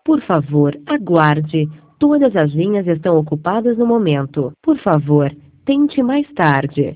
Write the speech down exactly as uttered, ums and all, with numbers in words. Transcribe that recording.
Por favor, aguarde. Todas as linhas estão ocupadas no momento. Por favor, tente mais tarde.